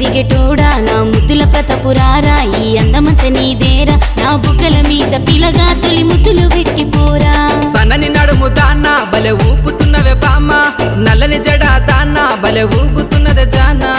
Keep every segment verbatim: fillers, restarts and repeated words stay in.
కలిగేటోడా నా ముద్దుల ప్రతపురారా ఈ అందమంత నీదేరా నా బుగ్గల మీద పిలగా తొలి ముద్దులు పెట్టిపోరా సన్నని నడుము దాన్నా బలే ఊపుతున్నవే బామ్మ నల్లని జడ దాన్నా బలే ఊపుతున్నదే జానా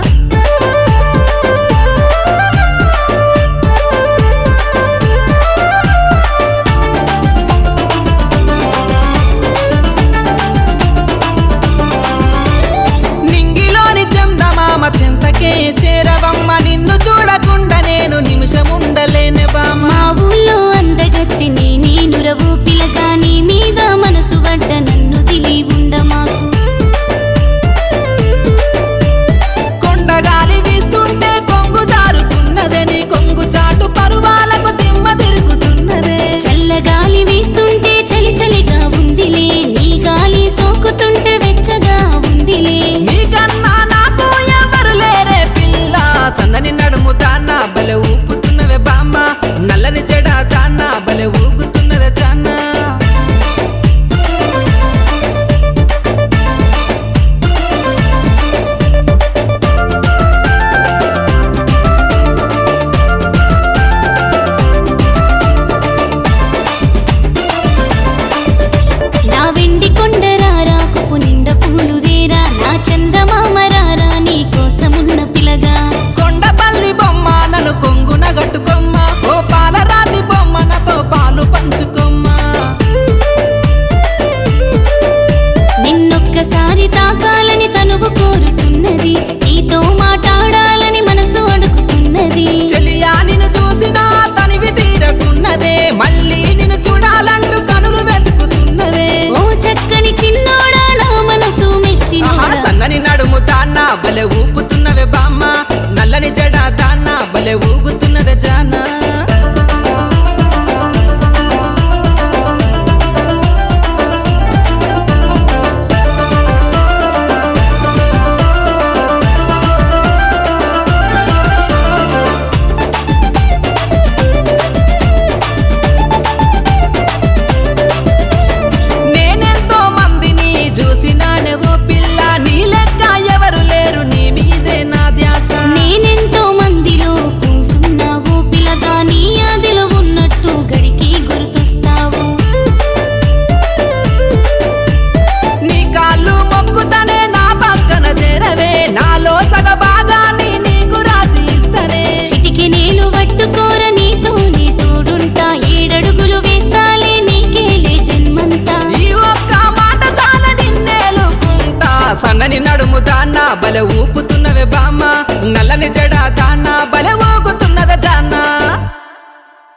చింతకే చేరవమ్మ నిన్ను చూడకుండా నేను నిమిషముండలేనే బామ్మ మా ఊళ్ళో అందగత్తి నేనే నురవు పిలగా నీ మీద మనసు పడ్డ నన్ను దిలి ఉండ మాకు కొండగాలి వీస్తుంటే కొంగు జారుతున్నదే నీ కొంగు చాటు పరువాలకు దిమ్మ తిరుగుతున్నదే చల్లగాలి వీస్తుంటే చలి చలిగా ఉందిలే నీ గాలి సోకుతుంటే వెచ్చగా ఉందిలే నీకన్నా నాకు ఎవరు లేరే పిల్ల సన్నని నడుము దాన్నా బలే ఊపుతున్నవే బామ్మ నల్లని జడ దాన్నా బలే ఊగుతున్నదే జానా నా వెండి కొండరారా కుప్పు నిండ పూలుదేరా నా చందమామరారా నీ కోసమున్న పిలగా కొండపల్లి బొమ్మ నన్ను కొంగున గట్టుకొమ్మ ఓ పాలరాతి బొమ్మ నాతో పాలు పంచుకొమ్మ నిన్నొక్కసారి తాకాలని తనువు కోరుతున్నది నీతో మాట్లాడాలని మనసు అడుగుతున్నది చెలియా నిన్ను చూసినా తనివి తీరకున్నదే మళ్ళీ నిన్ను చూడాలంటూ కనులు వెతుకుతున్నదే ఓ చక్కని చిన్నోడా నా మనసు మెచ్చినోడా సన్నని నడుము దాన్నా బలే ఊపుతున్నవే బామ్మ నల్లని జడ దాన్నా బలే ఊగుతున్నదే జానా నేనెంతో మందిని చూసినానే ఓ పిల్ల నీ లెక్క ఎవరు లేరు నీ మీదే నా ధ్యాస నేనెంతో మందిలో కూసున్నావు పిలగా నీ ఆదిలో ఉన్నట్టు గడికి గుర్తొస్తావు నీ కాళ్ళు మొక్కుతనే నా పక్కన చేరవే నాలో సగ భాగాన్ని నీకు రాసి ఇస్తనే చిటికి నేలు పట్టుకోర నీతోనే తోడుంటా ఏడడుగులు వేస్తాలే నీకేలే జన్మంతా ఈ ఒక్క మాట చాలా నిన్నేలుకుంటా సన్నని నడుము దాన్నా బలే ఊపుతున్నవే బామ్మ నల్లని జడ